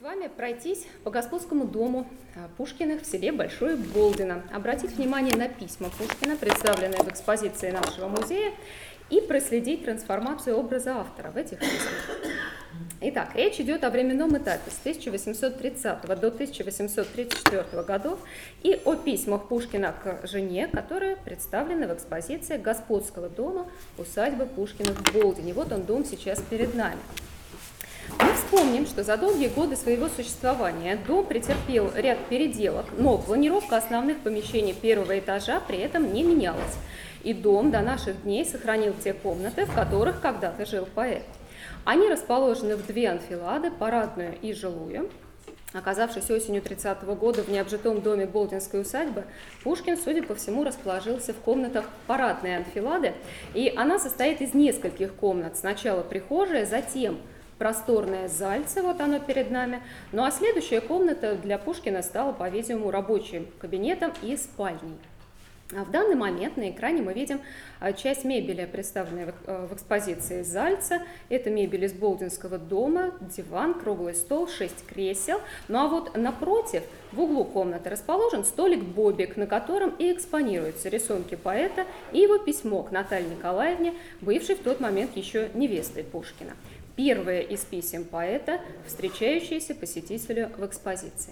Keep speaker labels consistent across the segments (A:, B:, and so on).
A: вами пройтись по господскому дому Пушкиных в селе Большое Болдино, обратить внимание на письма Пушкина, представленные в экспозиции нашего музея, и проследить трансформацию образа автора в этих письмах. Итак, речь идет о временном этапе с 1830 до 1834 годов и о письмах Пушкина к жене, которые представлены в экспозиции господского дома усадьбы Пушкиных в Болдине. Вот он, дом, сейчас перед нами. Мы вспомним, что за долгие годы своего существования дом претерпел ряд переделок, но планировка основных помещений первого этажа при этом не менялась. И дом до наших дней сохранил те комнаты, в которых когда-то жил поэт. Они расположены в две анфилады, парадную и жилую. Оказавшись осенью 30-го года в необжитом доме Болдинской усадьбы, Пушкин, судя по всему, расположился в комнатах парадной анфилады, и она состоит из нескольких комнат. Сначала прихожая, затем просторное зальце, вот оно перед нами. Ну а следующая комната для Пушкина стала, по-видимому, рабочим кабинетом и спальней. А в данный момент на экране мы видим часть мебели, представленной в экспозиции зальца. Это мебель из Болдинского дома, диван, круглый стол, 6 кресел. Ну а вот напротив, в углу комнаты, расположен столик-бобик, на котором и экспонируются рисунки поэта и его письмо к Наталье Николаевне, бывшей в тот момент еще невестой Пушкина. Первое из писем поэта, встречающееся посетителю в экспозиции.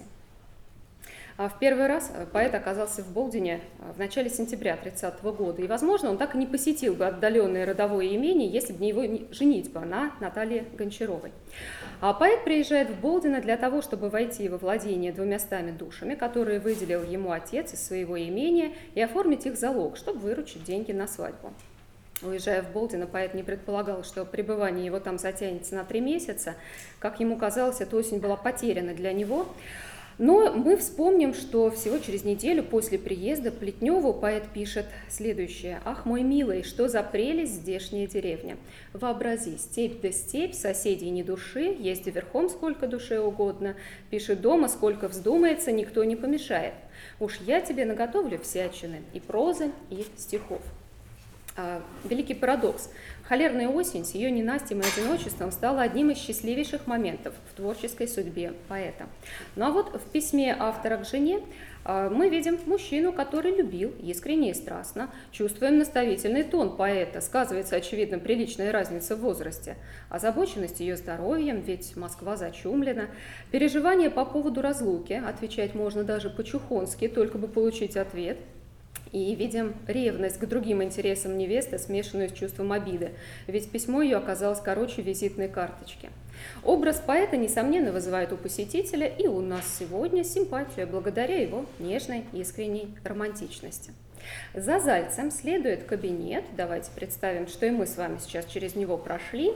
A: В первый раз поэт оказался в Болдине в начале сентября 30-го года, и, возможно, он так и не посетил бы отдаленное родовое имение, если бы не его женитьба на Наталье Гончаровой. А поэт приезжает в Болдино для того, чтобы войти во владение 200 душами, которые выделил ему отец из своего имения, и оформить их залог, чтобы выручить деньги на свадьбу. Уезжая в Болдино, поэт не предполагал, что пребывание его там затянется на 3 месяца. Как ему казалось, эта осень была потеряна для него. Но мы вспомним, что всего через неделю после приезда Плетневу поэт пишет следующее. «Ах, мой милый, что за прелесть здешняя деревня! Вообрази, степь да степь, соседей ни души, езди верхом сколько душе угодно, пиши дома сколько вздумается, никто не помешает. Уж я тебе наготовлю всячины, и прозы, и стихов». Великий парадокс. Холерная осень с ее ненастьем и одиночеством стала одним из счастливейших моментов в творческой судьбе поэта. Ну а вот в письме автора к жене мы видим мужчину, который любил искренне и страстно, чувствуем наставительный тон поэта, сказывается, очевидно, приличная разница в возрасте, озабоченность ее здоровьем, ведь Москва зачумлена, переживания по поводу разлуки, отвечать можно даже по-чухонски, только бы получить ответ. И видим ревность к другим интересам невесты, смешанную с чувством обиды, ведь письмо ее оказалось короче визитной карточки. Образ поэта, несомненно, вызывает у посетителя и у нас сегодня симпатию благодаря его нежной, искренней романтичности. За зальцем следует кабинет. Давайте представим, что и мы с вами сейчас через него прошли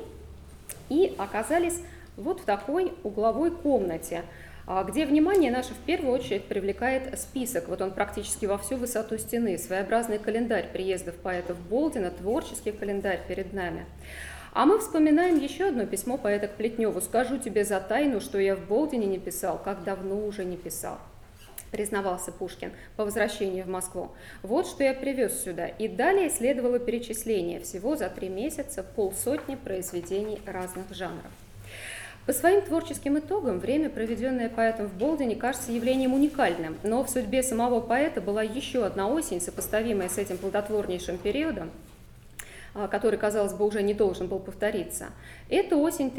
A: и оказались вот в такой угловой комнате, где внимание наше в первую очередь привлекает список. Вот он практически во всю высоту стены, своеобразный календарь приездов поэта в Болдино, творческий календарь перед нами. А мы вспоминаем еще одно письмо поэта к Плетневу. «Скажу тебе за тайну, что я в Болдине не писал, как давно уже не писал», признавался Пушкин по возвращении в Москву. «Вот что я привез сюда». И далее следовало перечисление всего за 3 месяца 50 произведений разных жанров. По своим творческим итогам время, проведенное поэтом в Болдине, кажется явлением уникальным, но в судьбе самого поэта была еще одна осень, сопоставимая с этим плодотворнейшим периодом, который, казалось бы, уже не должен был повториться. Это осень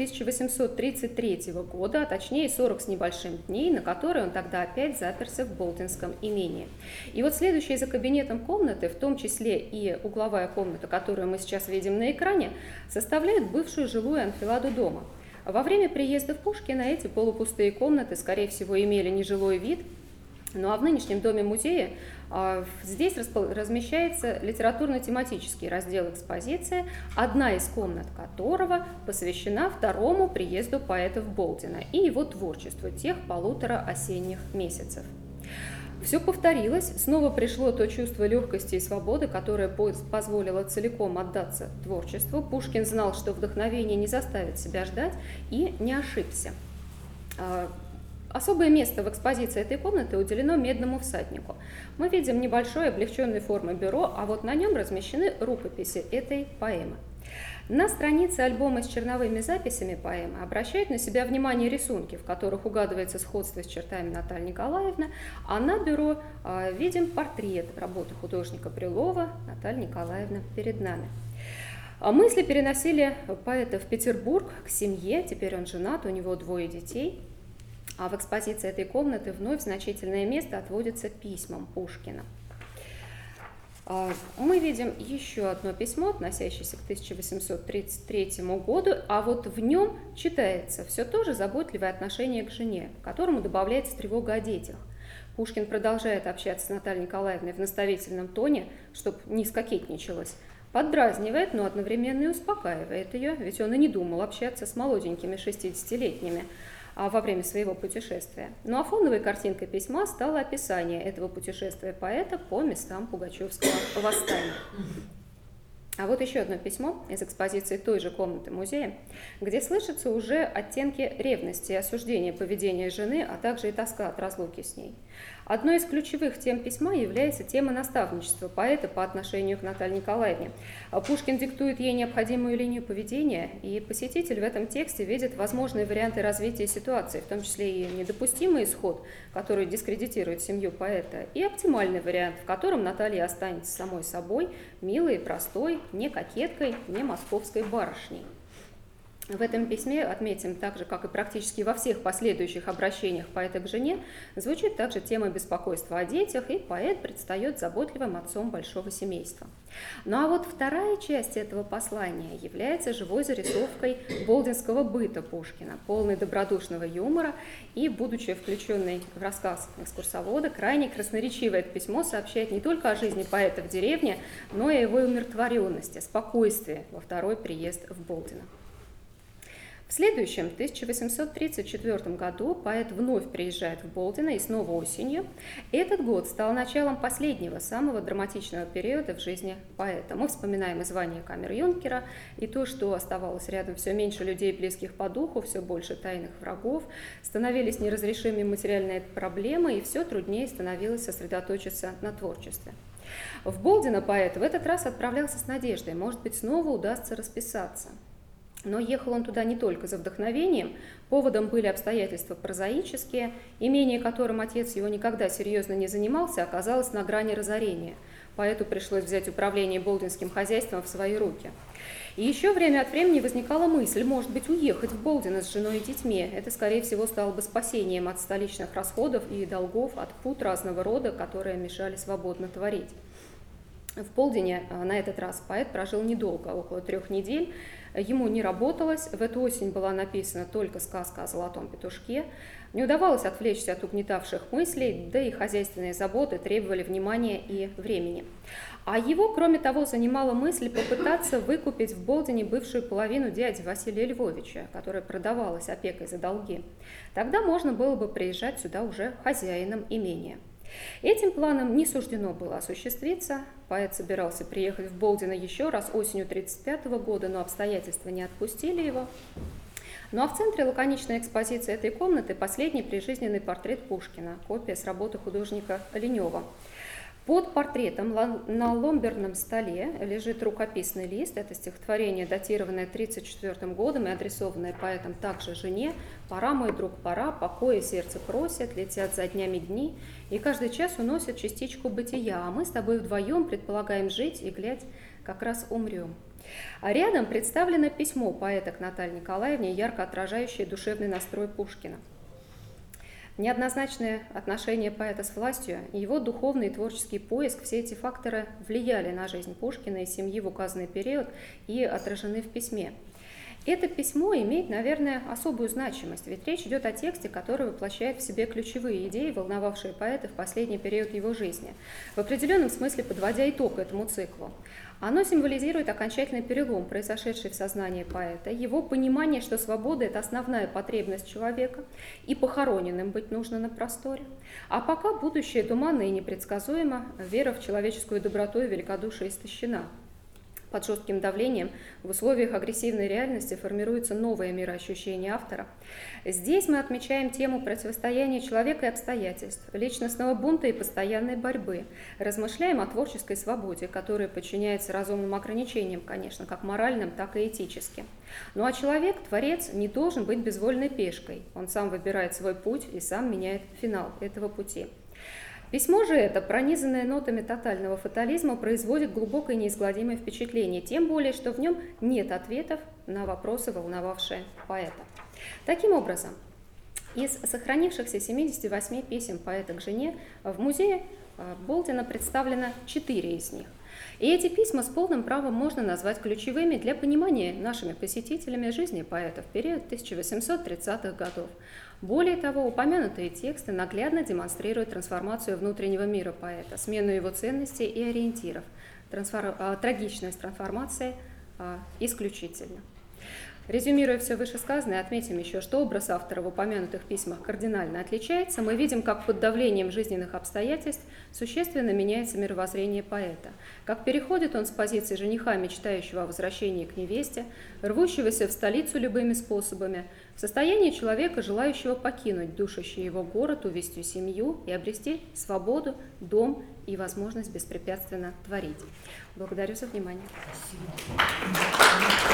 A: 1833 года, а точнее 40 с небольшим дней, на которые он тогда опять заперся в болдинском имении. И вот следующие за кабинетом комнаты, в том числе и угловая комната, которую мы сейчас видим на экране, составляют бывшую жилую анфиладу дома. Во время приезда в Пушкина эти полупустые комнаты, скорее всего, имели нежилой вид, ну а в нынешнем доме-музее здесь размещается литературно-тематический раздел экспозиции, одна из комнат которого посвящена второму приезду поэта в Болдино и его творчеству тех 1,5 осенних месяцев. Все повторилось, снова пришло то чувство легкости и свободы, которое позволило целиком отдаться творчеству. Пушкин знал, что вдохновение не заставит себя ждать, и не ошибся. Особое место в экспозиции этой комнаты уделено медному всаднику. Мы видим небольшое облегченной формы бюро, а вот на нем размещены рукописи этой поэмы. На странице альбома с черновыми записями поэмы обращают на себя внимание рисунки, в которых угадывается сходство с чертами Натальи Николаевны, а на бюро видим портрет работы художника Брюлова Натальи Николаевны перед нами. Мысли переносили поэта в Петербург к семье, теперь он женат, у него 2 детей, а в экспозиции этой комнаты вновь значительное место отводится письмам Пушкина. Мы видим еще одно письмо, относящееся к 1833 году, а вот в нем читается все то же заботливое отношение к жене, к которому добавляется тревога о детях. Пушкин продолжает общаться с Натальей Николаевной в наставительном тоне, чтобы не скокетничалось, поддразнивает, но одновременно и успокаивает ее, ведь он и не думал общаться с молоденькими 60-летними во время своего путешествия. Ну а фоновой картинкой письма стало описание этого путешествия поэта по местам Пугачевского восстания. А вот еще одно письмо из экспозиции той же комнаты музея, где слышатся уже оттенки ревности и осуждения поведения жены, а также и тоска от разлуки с ней. Одной из ключевых тем письма является тема наставничества поэта по отношению к Наталье Николаевне. Пушкин диктует ей необходимую линию поведения, и посетитель в этом тексте видит возможные варианты развития ситуации, в том числе и недопустимый исход, который дискредитирует семью поэта, и оптимальный вариант, в котором Наталья останется самой собой, милой и простой, не кокеткой, не московской барышней. В этом письме, отметим, так же, как и практически во всех последующих обращениях поэта к жене, звучит также тема беспокойства о детях, и поэт предстает заботливым отцом большого семейства. Ну а вот вторая часть этого послания является живой зарисовкой болдинского быта Пушкина, полной добродушного юмора, и, будучи включенной в рассказ экскурсовода, крайне красноречиво это письмо сообщает не только о жизни поэта в деревне, но и о его умиротворенности, спокойствии во второй приезд в Болдино. В следующем, 1834 году, поэт вновь приезжает в Болдино, и снова осенью. Этот год стал началом последнего, самого драматичного периода в жизни поэта. Мы вспоминаем и звание камер-юнкера, и то, что оставалось рядом все меньше людей, близких по духу, все больше тайных врагов, становились неразрешимыми материальные проблемы, и все труднее становилось сосредоточиться на творчестве. В Болдино поэт в этот раз отправлялся с надеждой, может быть, снова удастся расписаться. Но ехал он туда не только за вдохновением, поводом были обстоятельства прозаические, имение которым отец его никогда серьезно не занимался, оказалось на грани разорения. Поэту пришлось взять управление болдинским хозяйством в свои руки. И еще время от времени возникала мысль, может быть, уехать в Болдино с женой и детьми. Это, скорее всего, стало бы спасением от столичных расходов и долгов, от пут разного рода, которые мешали свободно творить. В Болдине на этот раз поэт прожил недолго, около 3 недель. Ему не работалось, в эту осень была написана только сказка о золотом петушке. Не удавалось отвлечься от угнетавших мыслей, да и хозяйственные заботы требовали внимания и времени. А его, кроме того, занимала мысль попытаться выкупить в Болдине бывшую половину дяди Василия Львовича, которая продавалась опекой за долги. Тогда можно было бы приезжать сюда уже хозяином имения. Этим планом не суждено было осуществиться. Поэт собирался приехать в Болдино еще раз осенью 1935 года, но обстоятельства не отпустили его. Ну а в центре лаконичной экспозиции этой комнаты последний прижизненный портрет Пушкина, копия с работы художника Ленева. Под портретом на ломберном столе лежит рукописный лист. Это стихотворение, датированное 1934 годом и адресованное поэтом также жене. «Пора, мой друг, пора, покоя сердце просит, летят за днями дни, и каждый час уносят частичку бытия, а мы с тобой вдвоем предполагаем жить, и, глядь, как раз умрем». А рядом представлено письмо поэта к Наталье Николаевне, ярко отражающее душевный настрой Пушкина. Неоднозначное отношение поэта с властью, его духовный и творческий поиск, все эти факторы влияли на жизнь Пушкина и семьи в указанный период и отражены в письме. Это письмо имеет, наверное, особую значимость, ведь речь идет о тексте, который воплощает в себе ключевые идеи, волновавшие поэта в последний период его жизни, в определенном смысле подводя итог этому циклу. Оно символизирует окончательный перелом, произошедший в сознании поэта, его понимание, что свобода – это основная потребность человека, и похороненным быть нужно на просторе. А пока будущее туманно и непредсказуемо, вера в человеческую доброту и великодушие истощена. Под жестким давлением в условиях агрессивной реальности формируется новое мироощущение автора. Здесь мы отмечаем тему противостояния человека и обстоятельств, личностного бунта и постоянной борьбы. Размышляем о творческой свободе, которая подчиняется разумным ограничениям, конечно, как моральным, так и этическим. Ну а человек, творец, не должен быть безвольной пешкой. Он сам выбирает свой путь и сам меняет финал этого пути. Письмо же это, пронизанное нотами тотального фатализма, производит глубокое и неизгладимое впечатление, тем более, что в нем нет ответов на вопросы, волновавшие поэта. Таким образом, из сохранившихся 78 писем поэта к жене в музее Болдина представлено 4 из них. И эти письма с полным правом можно назвать ключевыми для понимания нашими посетителями жизни поэта в период 1830-х годов. Более того, упомянутые тексты наглядно демонстрируют трансформацию внутреннего мира поэта, смену его ценностей и ориентиров. Трагичность трансформации исключительно. Резюмируя все вышесказанное, отметим еще, что образ автора в упомянутых письмах кардинально отличается. Мы видим, как под давлением жизненных обстоятельств существенно меняется мировоззрение поэта, как переходит он с позиции жениха, мечтающего о возвращении к невесте, рвущегося в столицу любыми способами, в состояние человека, желающего покинуть душащий его город, увести семью и обрести свободу, дом и возможность беспрепятственно творить. Благодарю за внимание.
B: Спасибо.